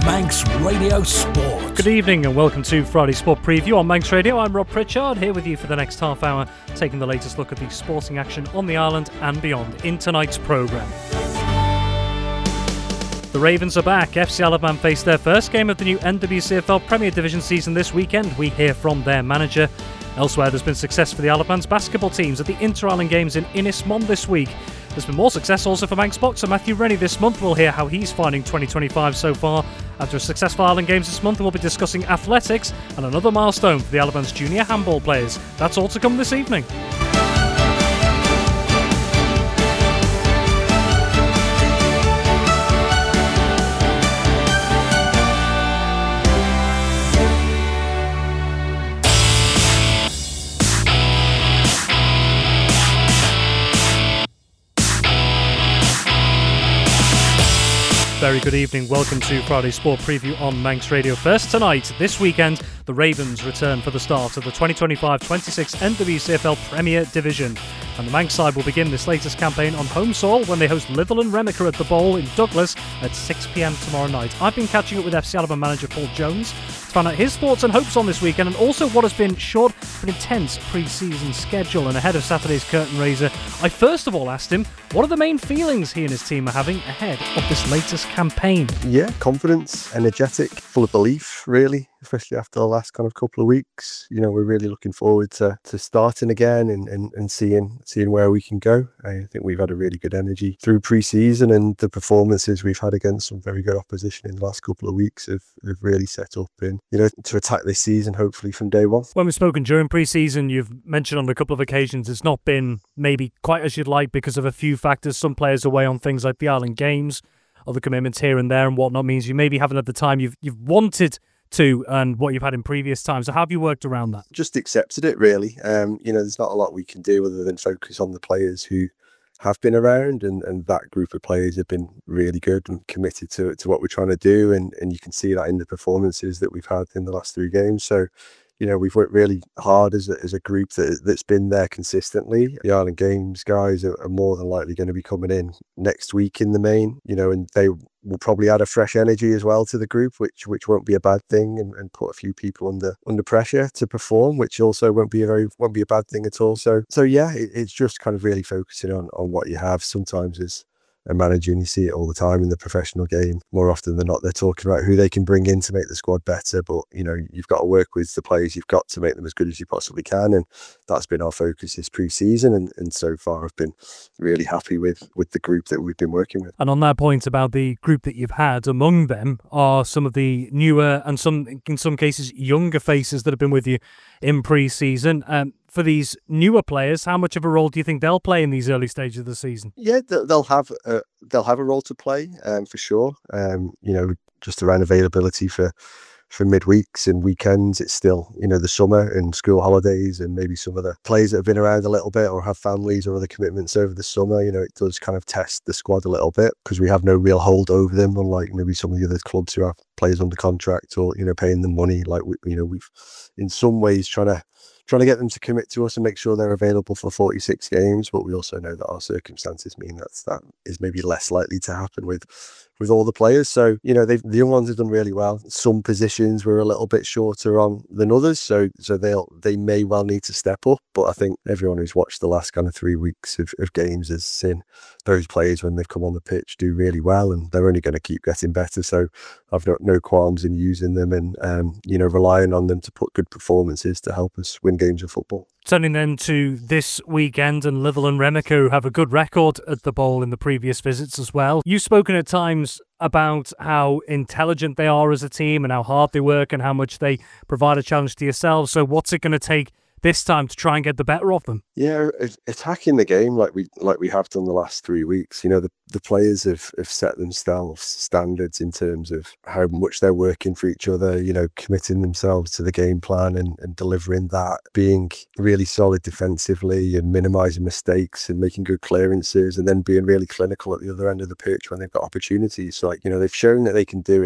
Manx Radio Sport. Good evening and welcome to Friday Sport Preview on Manx Radio. I'm Rob Pritchard, here with you for the next half hour, taking the latest look at the sporting action on the island and beyond in tonight's programme. The Ravens are back. FC Isle of Man face their first game of the new NWCFL Premier Division season this weekend. We hear from their manager. Elsewhere, there's been success for the Isle of Man's basketball teams at the Inter-Island Games in Ynys-Mon this week. There's been more success also for Manx boxer Matthew Rennie this month. We'll hear how he's finding 2025 so far. After a successful Island Games this month, we'll be discussing athletics and another milestone for the Isle of Man's junior handball players. That's all to come this evening. Very good evening. Welcome to Friday Sport Preview on Manx Radio. First tonight, this weekend, the Ravens return for the start of the 2025-26 NWCFL Premier Division. And the Manx side will begin this latest campaign on home soil when they host Litherland Remica at the Bowl in Douglas at 6 p.m. tomorrow night. I've been catching up with FC Isle of Man manager Paul Jones to find out his thoughts and hopes on this weekend, and also what has been short but intense pre-season schedule. And ahead of Saturday's curtain raiser, I first of all asked him what are the main feelings he and his team are having ahead of this latest campaign. Yeah, confidence, energetic, full of belief, really, especially after the last kind of couple of weeks. You know, we're really looking forward to starting again and seeing where we can go. I think we've had a really good energy through pre-season, and the performances we've had against some very good opposition in the last couple of weeks have really set up in, you know, to attack this season, hopefully from day one. When we've spoken during pre-season, you've mentioned on a couple of occasions it's not been maybe quite as you'd like because of a few factors. Some players away on things like the Island Games, other commitments here and there and whatnot means you maybe haven't had the time you've wanted to and what you've had in previous times. So how have you worked around that? Just accepted it, really. You know, there's not a lot we can do other than focus on the players who have been around, and that group of players have been really good and committed to what we're trying to do, and you can see that in the performances that we've had in the last 3 games. So, you know, we've worked really hard as a group that's been there consistently. The Island Games guys are more than likely going to be coming in next week in the main, you know, and they will probably add a fresh energy as well to the group, which won't be a bad thing, and put a few people under pressure to perform, which also won't be a bad thing at all. So yeah, it's just kind of really focusing on what you have. Sometimes as a manager, and you see it all the time in the professional game, more often than not, they're talking about who they can bring in to make the squad better, but you know, you've got to work with the players you've got to make them as good as you possibly can, and that's been our focus this pre-season, and so far I've been really happy with the group that we've been working with. And on that point about the group that you've had, among them are some of the newer and in some cases younger faces that have been with you in pre-season. For these newer players, how much of a role do you think they'll play in these early stages of the season? Yeah, they'll have a role to play, for sure. You know, just around availability for midweeks and weekends. It's still, you know, the summer and school holidays, and maybe some of the players that have been around a little bit or have families or other commitments over the summer. You know, it does kind of test the squad a little bit because we have no real hold over them, unlike maybe some of the other clubs who have players under contract or, you know, paying them money. Like we've in some ways trying to get them to commit to us and make sure they're available for 46 games, but we also know that our circumstances mean that is maybe less likely to happen with all the players. So, you know, the young ones have done really well. Some positions we're a little bit shorter on than others, so they may well need to step up, but I think everyone who's watched the last kind of 3 weeks of games has seen those players when they've come on the pitch do really well, and they're only going to keep getting better. So I've got no qualms in using them and you know, relying on them to put good performances to help us win games of football. Turning then to this weekend, and Litherland Remica, who have a good record at the Bowl in the previous visits as well. You've spoken at times about how intelligent they are as a team and how hard they work and how much they provide a challenge to yourselves. So what's it going to take this time to try and get the better of them? Yeah, attacking the game like we have done the last 3 weeks. You know, the players have set themselves standards in terms of how much they're working for each other, you know, committing themselves to the game plan and delivering that, being really solid defensively and minimising mistakes and making good clearances, and then being really clinical at the other end of the pitch when they've got opportunities. So, like, you know, they've shown that they can do it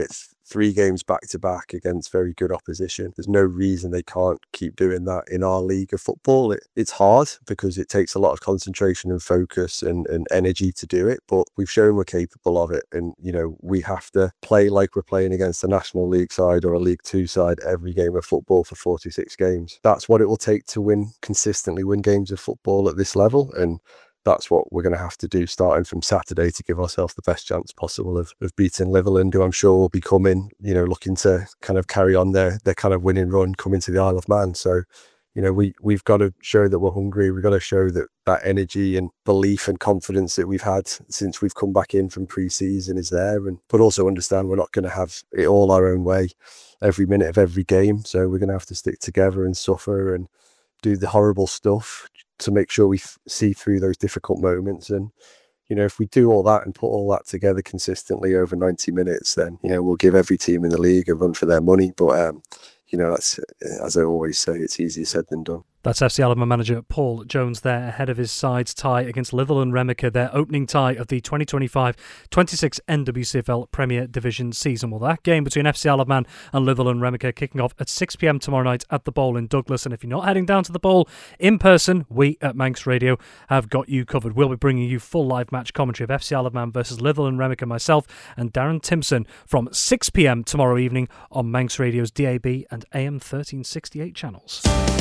3 games back to back against very good opposition. There's no reason they can't keep doing that in our league of football. It's hard because it takes a lot of concentration and focus and energy to do it, but we've shown we're capable of it. And, we have to play like we're playing against a National League side or a League Two side every game of football for 46 games. That's what it will take to consistently win games of football at this level. And that's what we're going to have to do starting from Saturday to give ourselves the best chance possible of beating Litherland, who I'm sure will be coming, looking to kind of carry on their kind of winning run coming to the Isle of Man. So, we've got to show that we're hungry. We've got to show that energy and belief and confidence that we've had since we've come back in from pre-season is there. But also understand we're not going to have it all our own way every minute of every game. So we're going to have to stick together and suffer and do the horrible stuff to make sure we see through those difficult moments. And, if we do all that and put all that together consistently over 90 minutes, then, we'll give every team in the league a run for their money. But, that's, as I always say, it's easier said than done. That's FC Isle of Man manager Paul Jones there ahead of his side's tie against Litherland Remacher, their opening tie of the 2025-26 NWCFL Premier Division season. Well, that game between FC Isle of Man and Litherland Remacher kicking off at 6 p.m. tomorrow night at the Bowl in Douglas. And if you're not heading down to the Bowl in person, we at Manx Radio have got you covered. We'll be bringing you full live match commentary of FC Isle of Man versus Litherland Remacher, myself and Darren Timpson from 6 p.m. tomorrow evening on Manx Radio's DAB and AM 1368 channels.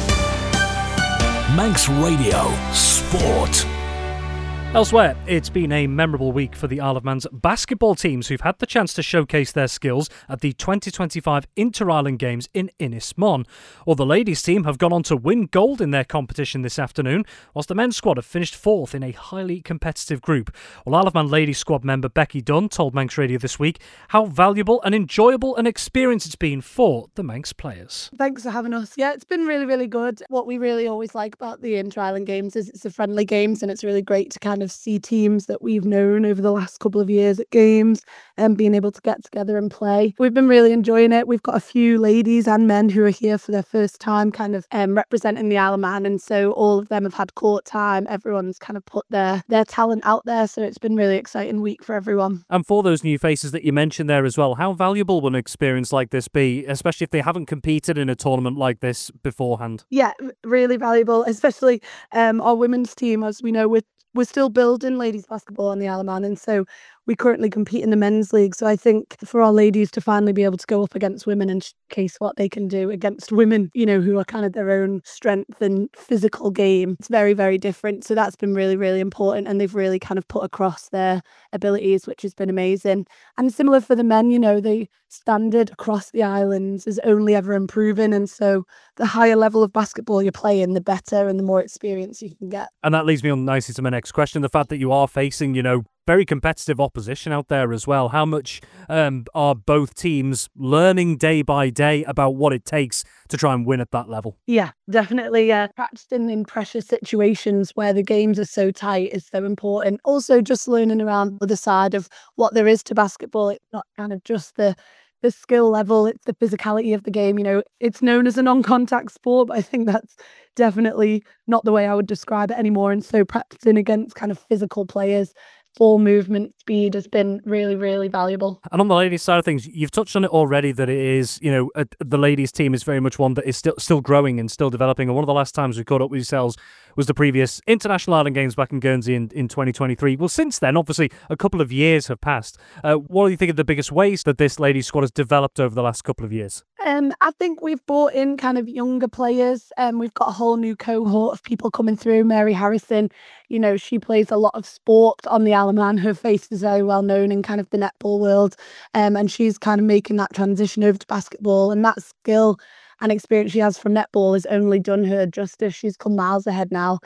Manx Radio Sport. Elsewhere, it's been a memorable week for the Isle of Man's basketball teams who've had the chance to showcase their skills at the 2025 Inter-Island Games in Ynys-Môn. Or the ladies team have gone on to win gold in their competition this afternoon, whilst the men's squad have finished 4th in a highly competitive group. Well, Isle of Man ladies squad member Becky Dunn told Manx Radio this week how valuable and enjoyable an experience it's been for the Manx players. Thanks for having us. Yeah, it's been really, really good. What we really always like about the Inter-Island Games is it's the friendly games, and it's really great to kind of see teams that we've known over the last couple of years at games and being able to get together and play. We've been really enjoying it. We've got a few ladies and men who are here for their first time kind of representing the Isle of Man, and so all of them have had court time. Everyone's kind of put their talent out there, so it's been a really exciting week for everyone. And for those new faces that you mentioned there as well, how valuable will an experience like this be, especially if they haven't competed in a tournament like this beforehand? Yeah, really valuable, especially our women's team. As we know, we're still building ladies basketball on the Isle of Man, and so we currently compete in the men's league. So I think for our ladies to finally be able to go up against women and showcase what they can do against women, who are kind of their own strength and physical game, it's very, very different. So that's been really, really important, and they've really kind of put across their abilities, which has been amazing. And similar for the men, the standard across the islands is only ever improving, and so the higher level of basketball you're playing, the better and the more experience you can get. And that leads me on nicely to my next question, the fact that you are facing, very competitive opposition out there as well. How much are both teams learning day by day about what it takes to try and win at that level? Yeah, definitely. Practicing in pressure situations where the games are so tight is so important. Also, just learning around the other side of what there is to basketball. It's not kind of just the skill level, it's the physicality of the game. It's known as a non-contact sport, but I think that's definitely not the way I would describe it anymore. And so practicing against kind of physical players, ball movement, speed has been really, really valuable. And on the ladies' side of things, you've touched on it already that it is, the ladies' team is very much one that is still growing and still developing. And one of the last times we caught up with yourselves was the previous International Island Games back in Guernsey in 2023. Well, since then, obviously, a couple of years have passed. What do you think are the biggest ways that this ladies' squad has developed over the last couple of years? I think we've brought in kind of younger players. We've got a whole new cohort of people coming through. Mary Harrison, she plays a lot of sport on the Isle of Man. Her face is very well known in kind of the netball world. And she's kind of making that transition over to basketball. And that skill and experience she has from netball has only done her justice. She's come miles ahead now.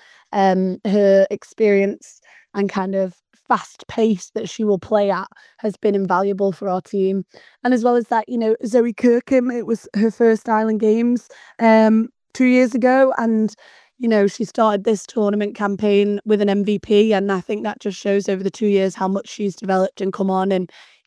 Her experience and kind of fast pace that she will play at has been invaluable for our team. And as well as that, Zoe Kirkham, it was her first Island Games 2 years ago, and she started this tournament campaign with an MVP, and I think that just shows over the 2 years how much she's developed and come on. And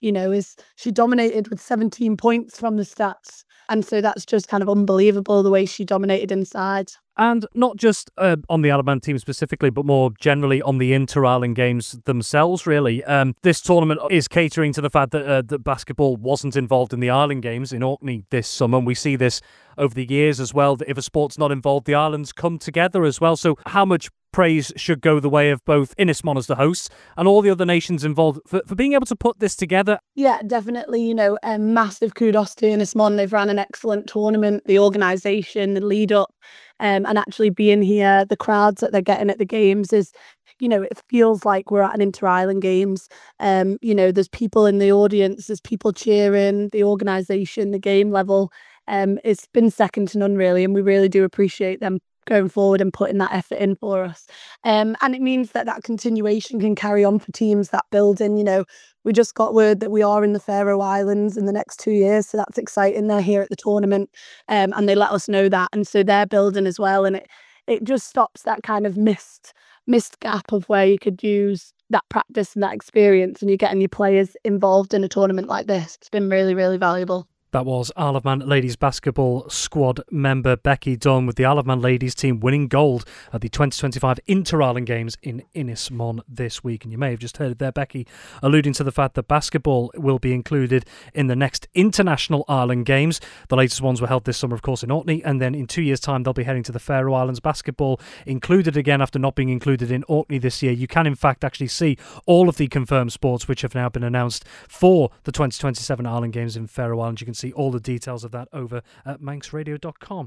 she dominated with 17 points from the stats. And so that's just kind of unbelievable the way she dominated inside. And not just on the Isle of Man team specifically, but more generally on the Inter-Island Games themselves, really. This tournament is catering to the fact that basketball wasn't involved in the Island Games in Orkney this summer. And we see this over the years as well, that if a sport's not involved, the islands come together as well. So how much praise should go the way of both Ynys Môn as the hosts and all the other nations involved for being able to put this together? Yeah, definitely. Massive kudos to Ynys Môn. They've ran an excellent tournament, the organisation, the lead up, and actually being here, the crowds that they're getting at the games is, it feels like we're at an Inter-Island Games. There's people in the audience, there's people cheering, the organisation, the game level. It's been second to none, really, and we really do appreciate them going forward and putting that effort in for us. And it means that continuation can carry on for teams that build in. We just got word that we are in the Faroe Islands in the next 2 years, so that's exciting. They're here at the tournament, and they let us know that, and so they're building as well, and it just stops that kind of missed gap of where you could use that practice and that experience, and you're getting your players involved in a tournament like this. It's been really, really valuable. That was Isle of Man ladies basketball squad member Becky Dunn, with the Isle of Man ladies team winning gold at the 2025 Inter-Island Games in Ynys Môn this week. And you may have just heard it there, Becky, alluding to the fact that basketball will be included in the next International Island Games. The latest ones were held this summer, of course, in Orkney, and then in 2 years' time they'll be heading to the Faroe Islands. Basketball included again after not being included in Orkney this year. You can in fact actually see all of the confirmed sports which have now been announced for the 2027 Island Games in Faroe Islands. You can see all the details of that over at manxradio.com.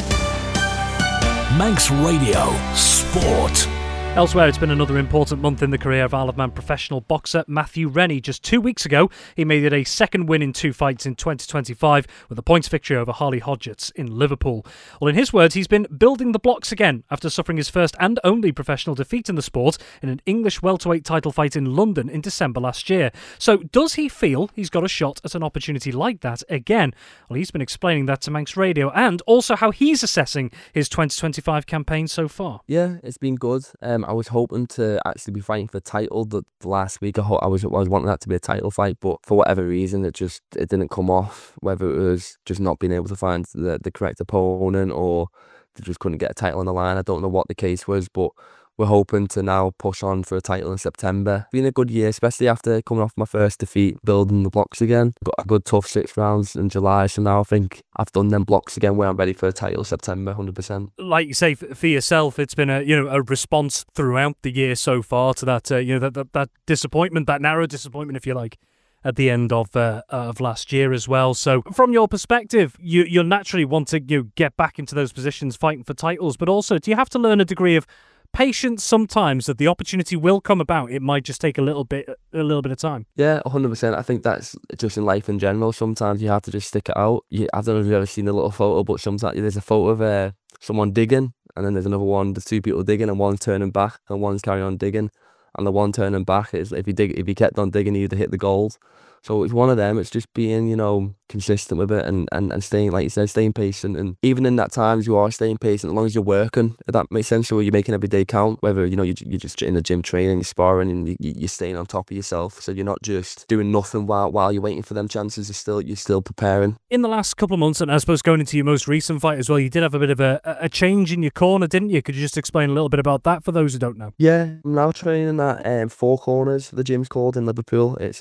Manx Radio Sport. Elsewhere, it's been another important month in the career of Isle of Man professional boxer Matthew Rennie. Just 2 weeks ago, he made it a second win in 2 fights in 2025 with a points victory over Harley Hodgetts in Liverpool. Well, in his words, he's been building the blocks again after suffering his first and only professional defeat in the sport in an English welterweight title fight in London in December last year. So does he feel he's got a shot at an opportunity like that again? Well, he's been explaining that to Manx Radio and also how he's assessing his 2025 campaign so far. Yeah, it's been good. I was hoping to actually be fighting for the title the last week. I was wanting that to be a title fight, but for whatever reason, it didn't come off. Whether it was just not being able to find the correct opponent or they just couldn't get a title on the line. I don't know what the case was, but we're hoping to now push on for a title in September. Been a good year, especially after coming off my first defeat, building the blocks again. Got a good tough 6 rounds in July, so now I think I've done them blocks again where I'm ready for a title September, 100%. Like you say, for yourself, it's been a response throughout the year so far to that that disappointment, that narrow disappointment, if you like, at the end of last year as well. So from your perspective, you'll naturally want to get back into those positions fighting for titles, but also do you have to learn a degree of patience sometimes that the opportunity will come about? It might just take a little bit of time. Yeah, 100%. I think that's just in life in general. Sometimes you have to just stick it out. I don't know if you've ever seen the little photo, but sometimes there's a photo of someone digging, and then there's another one, there's 2 people digging, and one's turning back, and one's carrying on digging. And the one turning back is if you kept on digging, you'd hit the gold. So it's one of them. It's just being, consistent with it and staying, like you said, staying patient. And even in that times you are staying patient as long as you're working. If that makes sense. So you're making every day count. Whether you're just in the gym training, you're sparring, and you're staying on top of yourself. So you're not just doing nothing while you're waiting for them chances. You're still preparing. In the last couple of months, and I suppose going into your most recent fight as well, you did have a bit of a change in your corner, didn't you? Could you just explain a little bit about that for those who don't know? Yeah, I'm now training at Four Corners. The gym's called in Liverpool. It's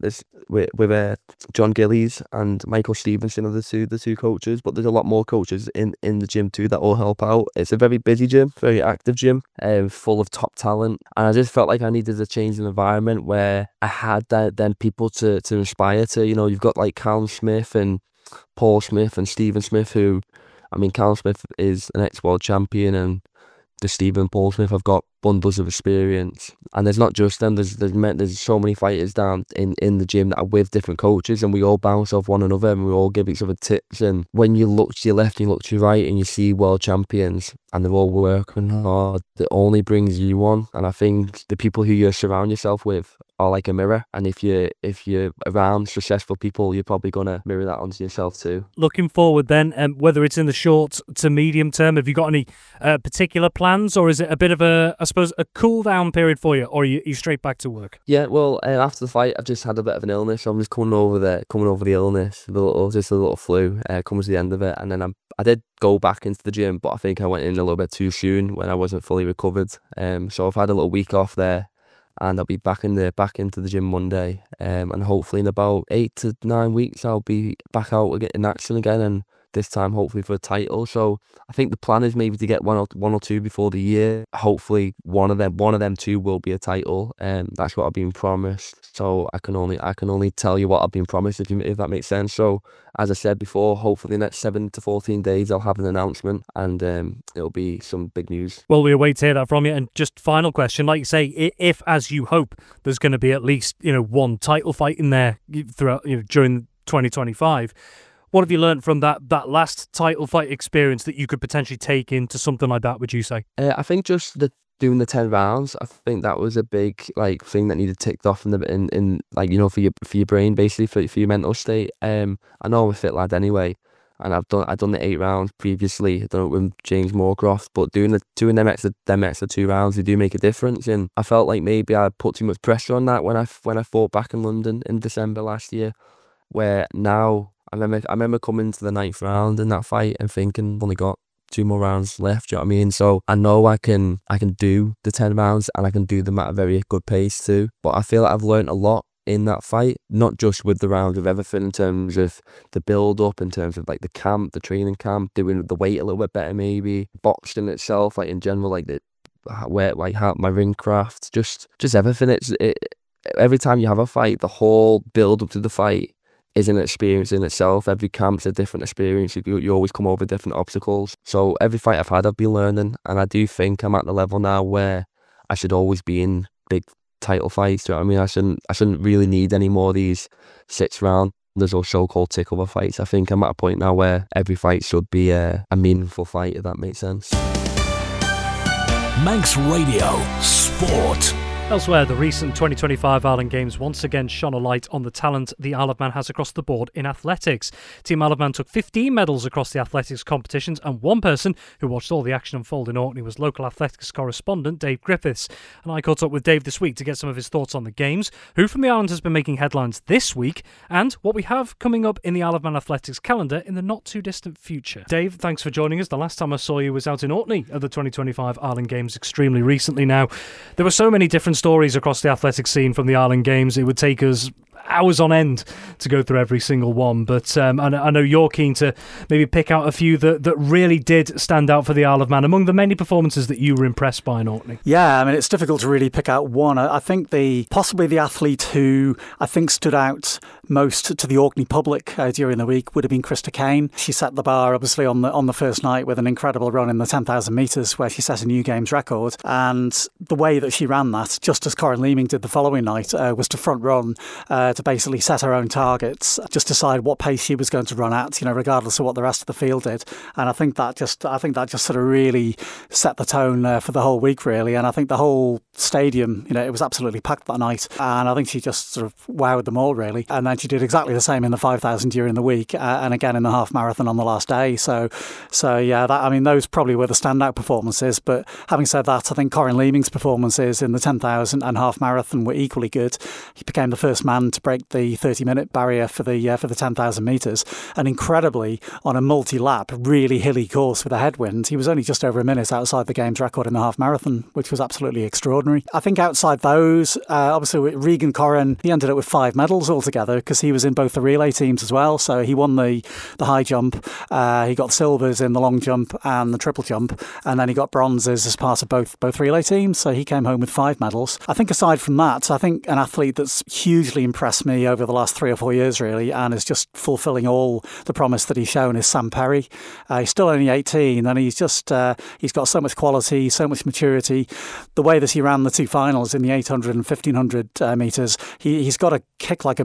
with John Gillies and Michael Stevenson are the two coaches, but there's a lot more coaches in the gym too that all help out. It's a very busy gym, very active gym, full of top talent, and I just felt like I needed a change in environment where I had then people to inspire to. You've got like Callum Smith and Paul Smith and Stephen Smith, Callum Smith is an ex-world champion, and the Stephen and Paul Smith have got bundles of experience, and there's not just them. There's so many fighters down in the gym that are with different coaches, and we all bounce off one another, and we all give each other tips. And when you look to your left and you look to your right, and you see world champions, and they're all working hard, it only brings you on. And I think the people who you surround yourself with like a mirror, and if you're around successful people, you're probably gonna mirror that onto yourself too. Looking forward then, whether it's in the short to medium term, have you got any particular plans, or is it a bit of a cool down period for you, or are you straight back to work? Yeah, well, after the fight, I've just had a bit of an illness, so I'm just coming over the illness, just a little flu, comes to the end of it, and then I did go back into the gym, but I think I went in a little bit too soon when I wasn't fully recovered. So I've had a little week off there, and I'll be back into the gym Monday, and hopefully in about 8 to 9 weeks I'll be back out in action again, and this time hopefully for a title. So I think the plan is maybe to get one or two before the year. Hopefully one of them two will be a title, and that's what I've been promised. So I can only tell you what I've been promised, if that makes sense. So as I said before, hopefully the next 7 to 14 days I'll have an announcement, and it'll be some big news. Well, we await to hear that from you. And just final question, like you say, if as you hope, there's going to be at least one title fight in there throughout during 2025. What have you learned from that last title fight experience that you could potentially take into something like that, would you say? I think just doing the 10 rounds, I think that was a big thing that needed ticked off for your brain, basically for your mental state. I know I'm a fit lad anyway, and I've done the 8 rounds previously. I done it with James Moorcroft, but doing them extra 2 rounds, they do make a difference. And I felt like maybe I put too much pressure on that when I fought back in London in December last year, where now I remember coming to the 9th round in that fight and thinking I've only got 2 more rounds left. Do you know what I mean? So I know I can do the 10 rounds, and I can do them at a very good pace too. But I feel like I've learned a lot in that fight, not just with the rounds, of everything, in terms of the build up, in terms of the camp, the training camp, doing the weight a little bit better, maybe boxing itself, in general, how my ring craft, just everything. Every time you have a fight, the whole build up to the fight is an experience in itself. Every camp's a different experience. You always come over different obstacles. So every fight I've had, I've been learning, and I do think I'm at the level now where I should always be in big title fights. Do you know what I mean? I shouldn't really need any more of these 6 rounders or so-called takeover fights. I think I'm at a point now where every fight should be a meaningful fight, if that makes sense. Manx Radio Sport. Elsewhere, the recent 2025 Ireland Games once again shone a light on the talent the Isle of Man has across the board in athletics. Team Isle of Man took 15 medals across the athletics competitions, and one person who watched all the action unfold in Orkney was local athletics correspondent Dave Griffiths. And I caught up with Dave this week to get some of his thoughts on the Games, who from the island has been making headlines this week, and what we have coming up in the Isle of Man athletics calendar in the not too distant future. Dave, thanks for joining us. The last time I saw you was out in Orkney at the 2025 Ireland Games, extremely recently now. There were so many different stories across the athletics scene from the Ireland Games. It would take us hours on end to go through every single one, but I know you're keen to maybe pick out a few that really did stand out for the Isle of Man among the many performances that you were impressed by in Orkney. Yeah, I mean, it's difficult to really pick out one. I think possibly the athlete who I think stood out most to the Orkney public during the week would have been Krista Kane. She set the bar obviously on the first night with an incredible run in the 10,000 metres where she set a new games record, and the way that she ran that, just as Corin Leeming did the following night, was to front run to basically set her own targets, just decide what pace she was going to run at, regardless of what the rest of the field did. And I think that just sort of really set the tone for the whole week, really. And I think the whole stadium, it was absolutely packed that night, and I think she just sort of wowed them all, really. And then she did exactly the same in the 5,000 during the week, and again in the half marathon on the last day. So yeah, those probably were the standout performances. But having said that, I think Corin Leeming's performances in the 10,000 and half marathon were equally good. He became the first man to break the 30-minute barrier for the 10,000 metres, and incredibly, on a multi-lap, really hilly course with a headwind, he was only just over a minute outside the games record in the half marathon, which was absolutely extraordinary. I think outside those, obviously Regan Corrin, he ended up with 5 medals altogether because he was in both the relay teams as well. So he won the high jump, he got silvers in the long jump and the triple jump, and then he got bronzes as part of both relay teams. So he came home with 5 medals. I think aside from that, I think an athlete that's hugely impressed me over the last 3 or 4 years, really, and is just fulfilling all the promise that he's shown is Sam Perry. He's still only 18, and he's got so much quality, so much maturity. The way that he ran the 2 finals in the 800 and 1500 metres, he's got a kick like a mule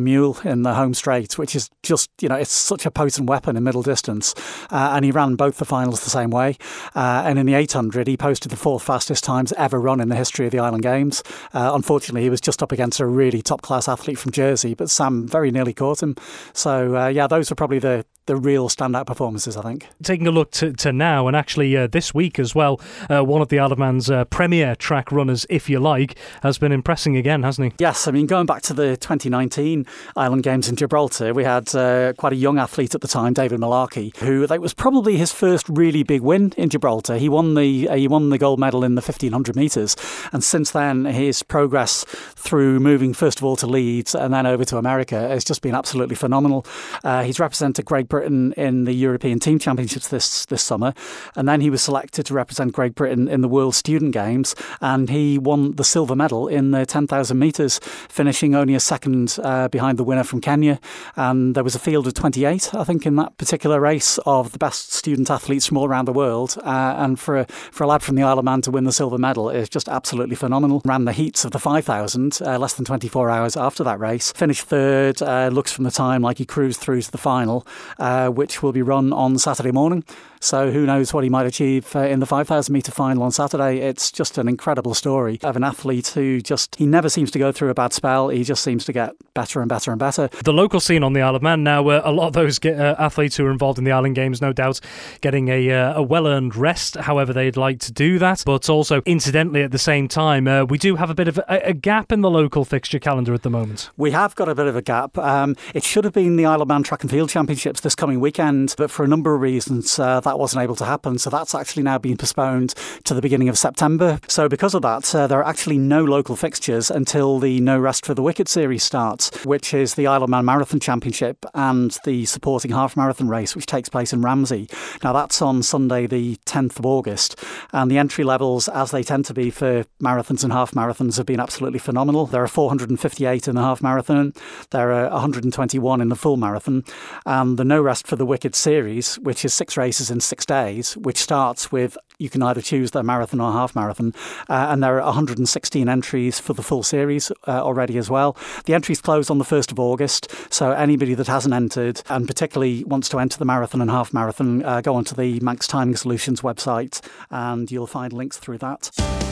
in the home straight, which is just, it's such a potent weapon in middle distance. And he ran both the finals the same way. And in the 800, he posted the fourth fastest times ever run in the history of the Island Games. Unfortunately, he was just up against a really top-class athlete from Jersey, but Sam very nearly caught him. So, those are probably the real standout performances, I think. Taking a look to now, and actually this week as well, one of the Isle of Man's premier track runners, if you like, has been impressing again, hasn't he? Yes, I mean, going back to the 2019 Island Games in Gibraltar, we had quite a young athlete at the time, David Malarkey, who that was probably his first really big win in Gibraltar. He won the gold medal in the 1500 metres, and since then his progress through moving first of all to Leeds and then over to America has just been absolutely phenomenal. He's represented Great Britain in the European Team Championships this summer, and then he was selected to represent Great Britain in the World Student Games, and he won the silver medal in the 10,000 metres, finishing only a second behind the winner from Kenya. And there was a field of 28, I think, in that particular race of the best student athletes from all around the world, and for a lad from the Isle of Man to win the silver medal is just absolutely phenomenal. Ran the heats of the 5,000 less than 24 hours after that race, finished third, looks from the time like he cruised through to the final, which will be run on Saturday morning. So who knows what he might achieve in the 5,000 metre final on Saturday. It's just an incredible story of an athlete who he never seems to go through a bad spell. He just seems to get better and better and better. The local scene on the Isle of Man now, a lot of those athletes who are involved in the Island Games, no doubt, getting a well-earned rest, however they'd like to do that. But also, incidentally, at the same time, we do have a bit of a gap in the local fixture calendar at the moment. We have got a bit of a gap. It should have been the Isle of Man Track and Field Championships this coming weekend, but for a number of reasons, that wasn't able to happen. So that's actually now been postponed to the beginning of September. So because of that, there are actually no local fixtures until the No Rest for the Wicked series starts, which is the Isle of Man Marathon Championship and the supporting half marathon race, which takes place in Ramsey. Now that's on Sunday, the 10th of August. And the entry levels, as they tend to be for marathons and half marathons, have been absolutely phenomenal. There are 458 in the half marathon. There are 121 in the full marathon. And the No Rest for the Wicked series, which is 6 races in 6 days, which starts with, you can either choose the marathon or half marathon, and there are 116 entries for the full series already as well. The entries close on the 1st of August, so anybody that hasn't entered and particularly wants to enter the marathon and half marathon, go onto the Manx Timing Solutions website and you'll find links through that.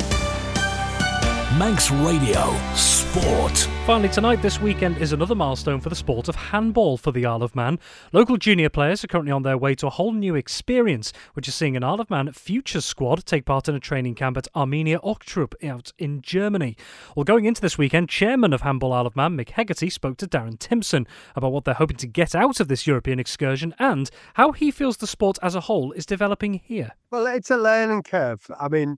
Manx Radio Sport. Finally tonight, this weekend, is another milestone for the sport of handball for the Isle of Man. Local junior players are currently on their way to a whole new experience, which is seeing an Isle of Man Futures squad take part in a training camp at Arminia Ochtrup out in Germany. Well, going into this weekend, Chairman of Handball Isle of Man, Mick Hegarty, spoke to Darren Timpson about what they're hoping to get out of this European excursion and how he feels the sport as a whole is developing here. Well, it's a learning curve. I mean,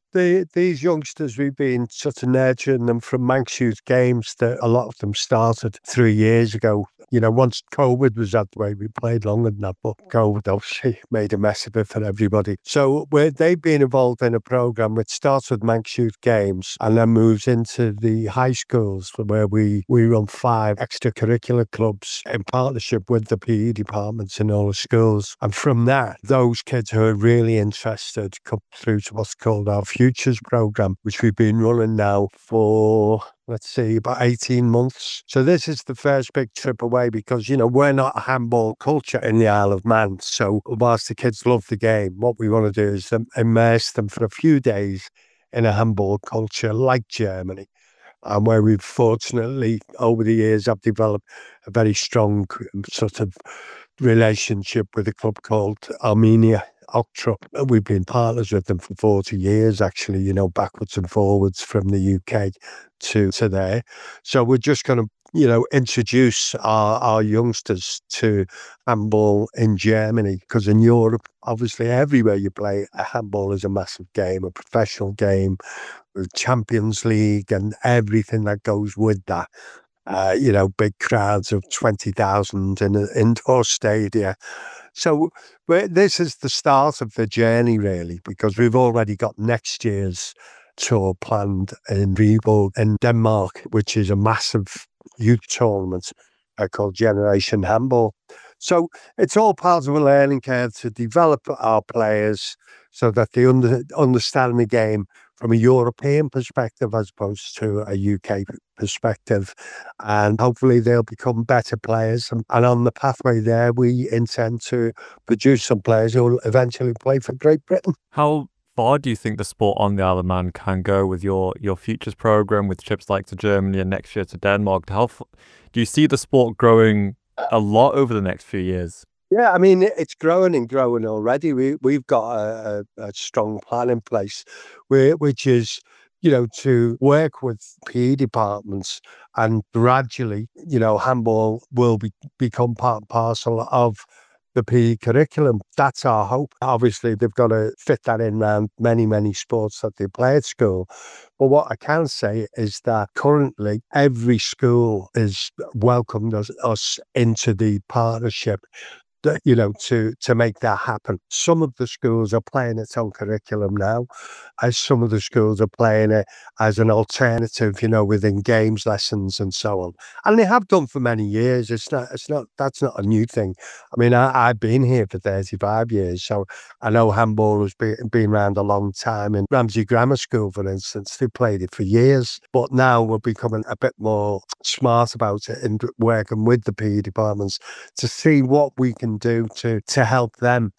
these youngsters, we've been sort of nurturing them from Manx Youth Games that a lot of them started 3 years ago. You know, once COVID was out the way, we played longer than that, but COVID obviously made a mess of it for everybody. So they've been involved in a programme which starts with Manx Youth Games and then moves into the high schools where we run 5 extracurricular clubs in partnership with the PE departments in all the schools. And from that, those kids who are really interested come through to what's called our Futures programme, which we've been running now for, let's see, about 18 months. So this is the first big trip away because, you know, we're not a handball culture in the Isle of Man. So whilst the kids love the game, what we want to do is immerse them for a few days in a handball culture like Germany, and where we've fortunately over the years have developed a very strong sort of relationship with a club called Arminia Ochtrup. We've been partners with them for 40 years, actually, you know, backwards and forwards from the UK to there. So we're just going to, you know, introduce our youngsters to handball in Germany, because in Europe, obviously, everywhere you play, handball is a massive game, a professional game, with Champions League and everything that goes with that. You know, big crowds of 20,000 in an indoor stadia. So this is the start of the journey, really, because we've already got next year's tour planned in Viborg in Denmark, which is a massive youth tournament called Generation Handball. So it's all part of a learning curve to develop our players so that they understand the game from a European perspective as opposed to a UK perspective, and hopefully they'll become better players. And on the pathway there, we intend to produce some players who will eventually play for Great Britain. How far do you think the sport on the Isle of Man can go with your futures program, with trips like to Germany and next year to Denmark? Do you see the sport growing a lot over the next few years? Yeah, I mean, it's growing and growing already. We've got a strong plan in place, which is, to work with PE departments, and gradually, handball will become part and parcel of the PE curriculum. That's our hope. Obviously, they've got to fit that in around many, many sports that they play at school. But what I can say is that currently every school has welcomed us into the partnership, to make that happen. Some of the schools are playing its own curriculum now, as some of the schools are playing it as an alternative, within games lessons and so on. And they have done for many years. That's not a new thing. I mean, I've been here for 35 years, so I know handball has been around a long time. In Ramsey Grammar School, for instance, they played it for years. But now we're becoming a bit more smart about it and working with the PE departments to see what we can do to help them.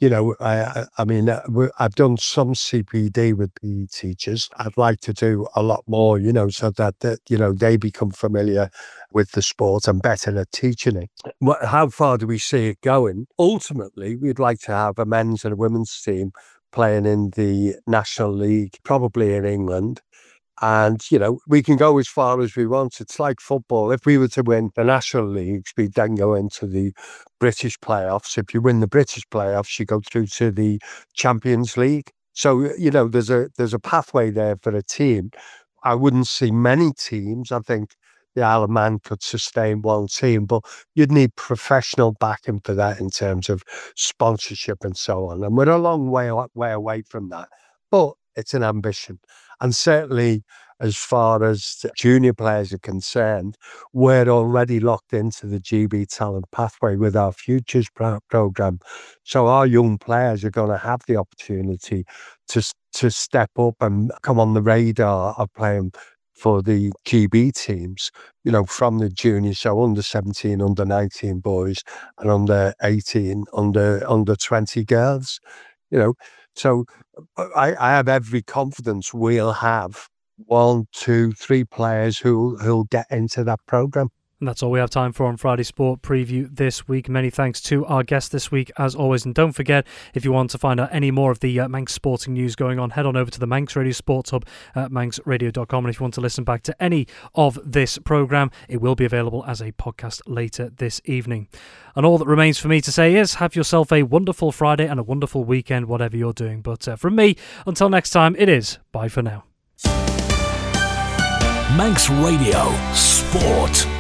I mean, I've done some CPD with PE teachers. I'd like to do a lot more, so that they become familiar with the sport and better at teaching it. How far do we see it going? Ultimately, we'd like to have a men's and a women's team playing in the National League, probably in England. And, we can go as far as we want. It's like football. If we were to win the National Leagues, we'd then go into the British playoffs. If you win the British playoffs, you go through to the Champions League. So, there's a pathway there for a team. I wouldn't see many teams. I think the Isle of Man could sustain one team, but you'd need professional backing for that in terms of sponsorship and so on. And we're a long way away from that. But it's an ambition. And certainly, as far as junior players are concerned, we're already locked into the GB Talent Pathway with our Futures programme. So our young players are going to have the opportunity to step up and come on the radar of playing for the GB teams, from the juniors, so under 17, under 19 boys, and under 18, under 20 girls. So I have every confidence we'll have 1, 2, 3 players who'll get into that programme. And that's all we have time for on Friday Sport Preview this week. Many thanks to our guest this week, as always. And don't forget, if you want to find out any more of the Manx sporting news going on, head on over to the Manx Radio Sports Hub at manxradio.com. And if you want to listen back to any of this programme, it will be available as a podcast later this evening. And all that remains for me to say is have yourself a wonderful Friday and a wonderful weekend, whatever you're doing. But from me, until next time, it is bye for now. Manx Radio Sport.